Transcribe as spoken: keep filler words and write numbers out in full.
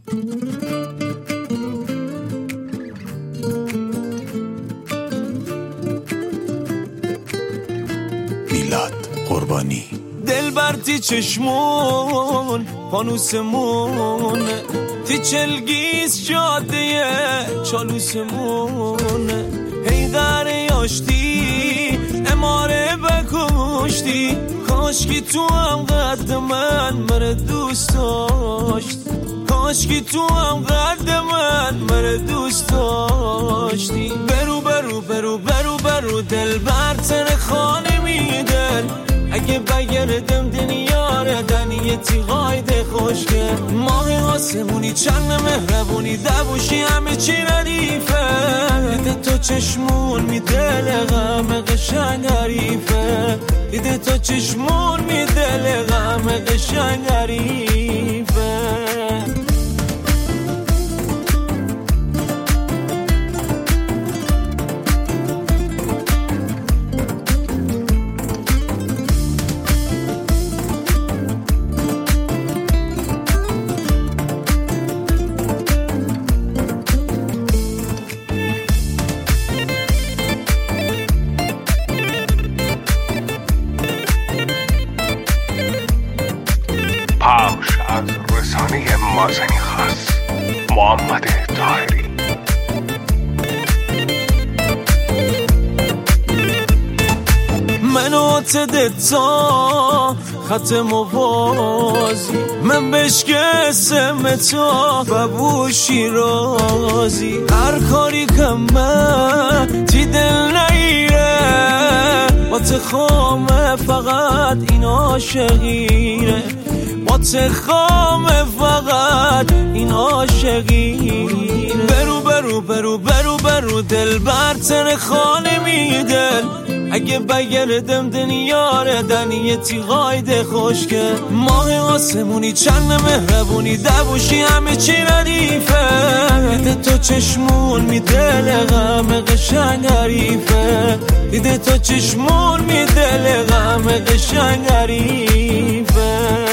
میلاد قربانی. دل بر تی چشمون پانوسمون، تی چلگیز جاده چالوسمون، هی در یاشتی اماره بکشتی، کاشکی تو هم قد من مره دوست داشت، کاشکی تو هم قد من مره دوست داشتی. برو برو برو برو برو دل بر تن خانه میدل، اگه بگردم دنیاره دنیه تیغایده خوشگه، ماه آسمونی چند مهربونی دبوشی همه چی ردیفه، دیده تو چشمون می دل غم قشنگ حریفه، دیده تو چشمون می دل غم قشنگ حریفه. پخش از رسانه مازنی خاص محمد طاهری. منو تدتا خط موازی، من بشکستم تو ببوشی رازی، هر کاری کمه تی دل نیره، با تخامه فقط این عاشقیره، با تخامه فقط این عاشقیره. برو برو برو برو برو دل بر تن خانه میدل، اگه بگردم دنیاره دنیه تیغایده خوشگه، ماه آسمونی چند مهربونی دبوشی همه چی ردیفه، دیده تو چشمون می دل غم قشنگ حریفه، دیده تو چشمون می دل غم قشنگ حریفه.